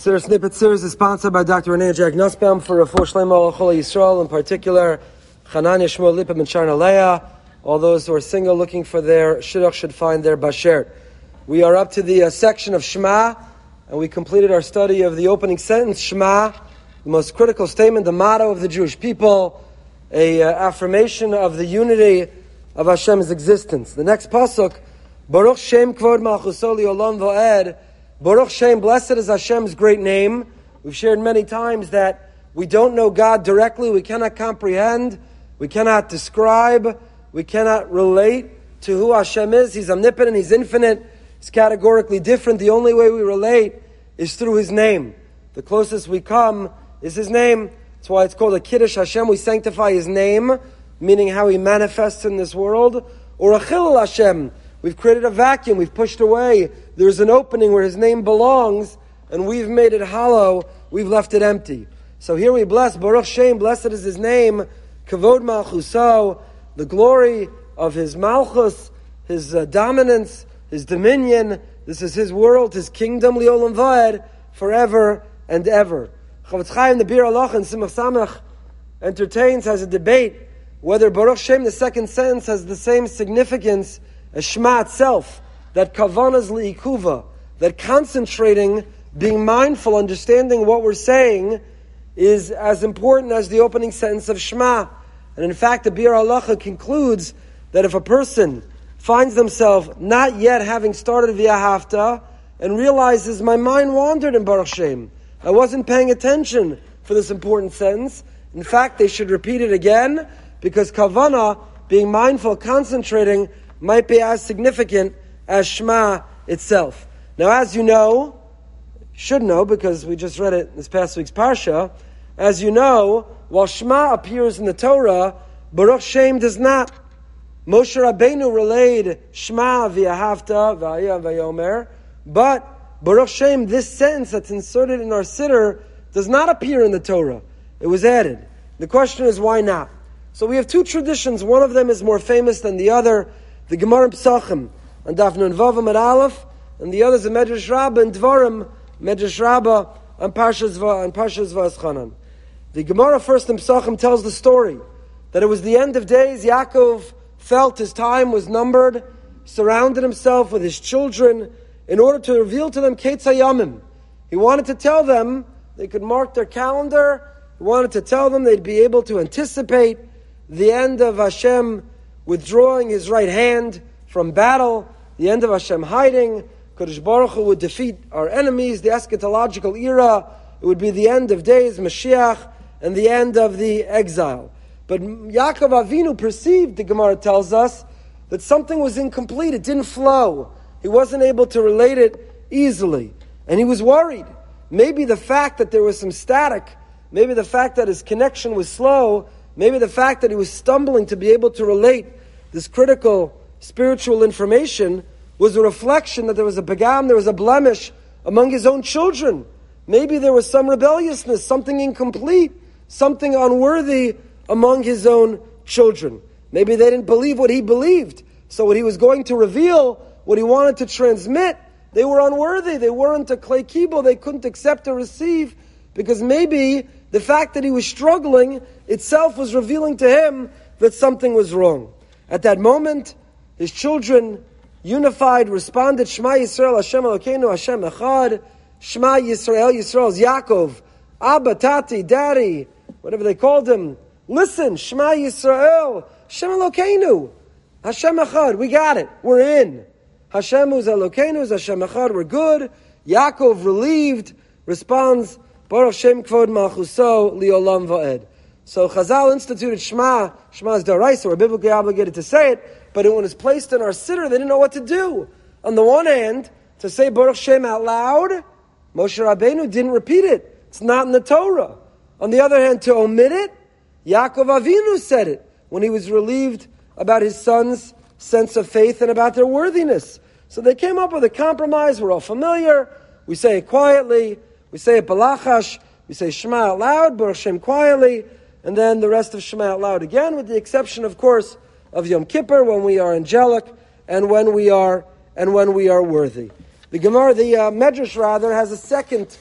Sir Snippet Series is sponsored by Dr. Renee Jack Nussbaum for Refuah Shlema Chol Yisrael, in particular, Chananya Shmuel Lipim and Sharna Leah. All those who are single looking for their shidduch should find their bashert. We are up to the section of Shema, and we completed our study of the opening sentence, Shema, the most critical statement, the motto of the Jewish people, a affirmation of the unity of Hashem's existence. The next pasuk, Baruch Shem Kvod Malchuso Li'olam Va'ed. Baruch Shem, blessed is Hashem's great name. We've shared many times that we don't know God directly, we cannot comprehend, we cannot describe, we cannot relate to who Hashem is. He's omnipotent, He's infinite, He's categorically different. The only way we relate is through His name. The closest we come is His name. That's why it's called a Kiddush Hashem. We sanctify His name, meaning how He manifests in this world. Or a Chilul Hashem. We've created a vacuum, we've pushed away. There's an opening where His name belongs, and we've made it hollow, we've left it empty. So here we bless, Baruch Shem, blessed is His name, Kavod Malchuso, the glory of His Malchus, His dominance, His dominion. This is His world, His kingdom, Li'olam Va'ed, forever and ever. Chavetz Chaim, the Bir Alach and Simach Samach entertains, has a debate whether Baruch Shem, the second sentence, has the same significance as Shema itself, that kavanas li'ikuva, that concentrating, being mindful, understanding what we're saying is as important as the opening sentence of Shema. And in fact, the Bir Halacha concludes that if a person finds themselves not yet having started V'ahavta and realizes my mind wandered in Baruch Shem, I wasn't paying attention for this important sentence, in fact, they should repeat it again, because kavana, being mindful, concentrating, might be as significant as Shema itself. Now, as you know, should know because we just read it this past week's Parsha, as you know, while Shema appears in the Torah, Baruch Shem does not. Moshe Rabbeinu relayed Shema v'ahavta v'aya v'yomer, but Baruch Shem, this sentence that's inserted in our Siddur, does not appear in the Torah. It was added. The question is, why not? So we have two traditions. One of them is more famous than the other. The Gemara in Pesachim, and Daf Nun Vav Amud Aleph, and the others are Medrash Rabbah and Dvarim, Medrash Rabbah and Parshas Va'eschanan. The Gemara first in Pesachim tells the story that it was the end of days. Yaakov felt his time was numbered, surrounded himself with his children in order to reveal to them Ketz Hayamim. He wanted to tell them they could mark their calendar. He wanted to tell them they'd be able to anticipate the end of Hashem withdrawing His right hand from battle, the end of Hashem hiding. Kodesh Baruch Hu would defeat our enemies, the eschatological era. It would be the end of days, Mashiach, and the end of the exile. But Yaakov Avinu perceived, the Gemara tells us, that something was incomplete. It didn't flow. He wasn't able to relate it easily. And he was worried. Maybe the fact that there was some static, maybe the fact that his connection was slow, maybe the fact that he was stumbling to be able to relate this critical spiritual information was a reflection that there was a pagam, there was a blemish among his own children. Maybe there was some rebelliousness, something incomplete, something unworthy among his own children. Maybe they didn't believe what he believed. So what he was going to reveal, what he wanted to transmit, they were unworthy. They weren't a klei kibul. They couldn't accept or receive because maybe the fact that he was struggling itself was revealing to him that something was wrong. At that moment, his children, unified, responded, Shema Yisrael, Hashem Elokeinu, Hashem Echad. Shema Yisrael, Yisrael's Yaakov, Abba, Tati, Daddy, whatever they called him. Listen, Shema Yisrael, Hashem Elokeinu, Hashem Echad. We got it. We're in. Hashem is Elokeinu, is Hashem Echad. We're good. Yaakov, relieved, responds, Baruch Shem Kvod Malchuso Li'olam Va'ed. So Chazal instituted Shema. Shema is D'oraisa. We're biblically obligated to say it. But when it's placed in our Siddur, they didn't know what to do. On the one hand, to say Baruch Shem out loud, Moshe Rabbeinu didn't repeat it. It's not in the Torah. On the other hand, to omit it, Yaakov Avinu said it when he was relieved about his son's sense of faith and about their worthiness. So they came up with a compromise. We're all familiar. We say it quietly. We say it balachash. We say Shema out loud, Baruch Shem quietly, and then the rest of Shema out loud again, with the exception, of course, of Yom Kippur, when we are angelic and when we are worthy. The Gemara, the Medrash rather, has a second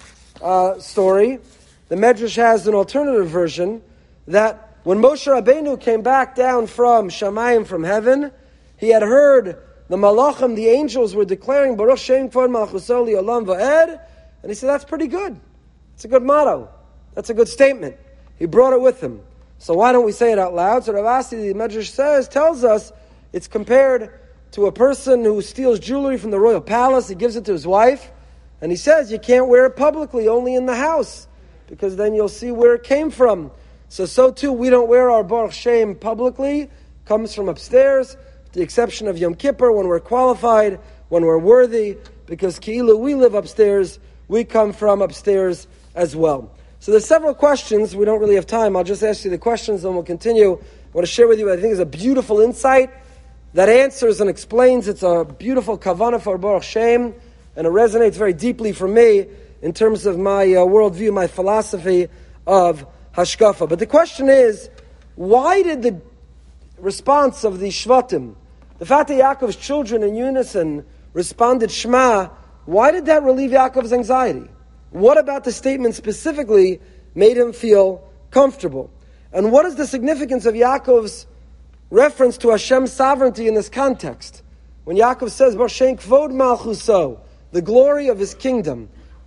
story, the Medrash has an alternative version that when Moshe Rabbeinu came back down from Shamayim, from heaven, he had heard the Malachim, the angels, were declaring Baruch Shem Kvod Malchuso Li'olam Va'ed, and he said, that's pretty good. It's a good motto. That's a good statement. He brought it with him. So why don't we say it out loud? So Rav Asi, the Medrash tells us, it's compared to a person who steals jewelry from the royal palace. He gives it to his wife, and he says, you can't wear it publicly, only in the house, because then you'll see where it came from. So too, we don't wear our Baruch Shem publicly. Comes from upstairs, with the exception of Yom Kippur, when we're qualified, when we're worthy, because Ki'ilu, we live upstairs, we come from upstairs as well. So there's several questions. We don't really have time. I'll just ask you the questions, and we'll continue. I want to share with you what I think is a beautiful insight that answers and explains. It's a beautiful kavanah for Baruch Shem, and it resonates very deeply for me in terms of my worldview, my philosophy of hashkafa. But the question is, why did the response of the Shvatim, the fact that Yaakov's children in unison responded Shema, why did that relieve Yaakov's anxiety? What about the statement specifically made him feel comfortable? And what is the significance of Yaakov's reference to Hashem's sovereignty in this context? When Yaakov says, B'Shem Kvod Malchuso, the glory of his kingdom,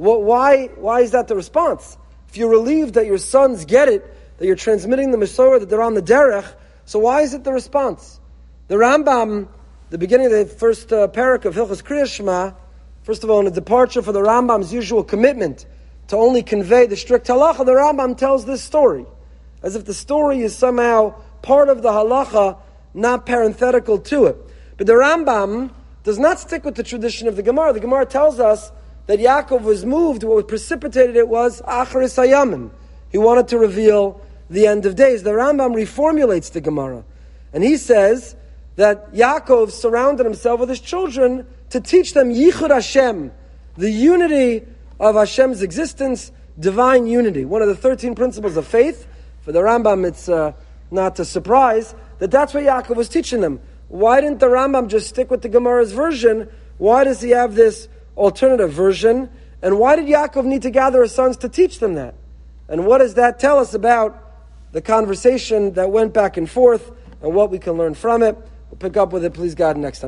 why is that the response? If you're relieved that your sons get it, that you're transmitting the Masorah, that they're on the derech, so why is it the response? The Rambam, the beginning of the first parak of Hilchos Kriyas Shema, first of all, in a departure for the Rambam's usual commitment to only convey the strict halacha, the Rambam tells this story, as if the story is somehow part of the halacha, not parenthetical to it. But the Rambam does not stick with the tradition of the Gemara. The Gemara tells us that Yaakov was moved, what precipitated it was Acharis Hayamim. He wanted to reveal the end of days. The Rambam reformulates the Gemara, and he says that Yaakov surrounded himself with his children to teach them Yichud Hashem, the unity of Hashem's existence, divine unity. One of the 13 principles of faith. For the Rambam, it's not a surprise that that's what Yaakov was teaching them. Why didn't the Rambam just stick with the Gemara's version? Why does he have this alternative version? And why did Yaakov need to gather his sons to teach them that? And what does that tell us about the conversation that went back and forth and what we can learn from it? We'll pick up with it, please God, next time.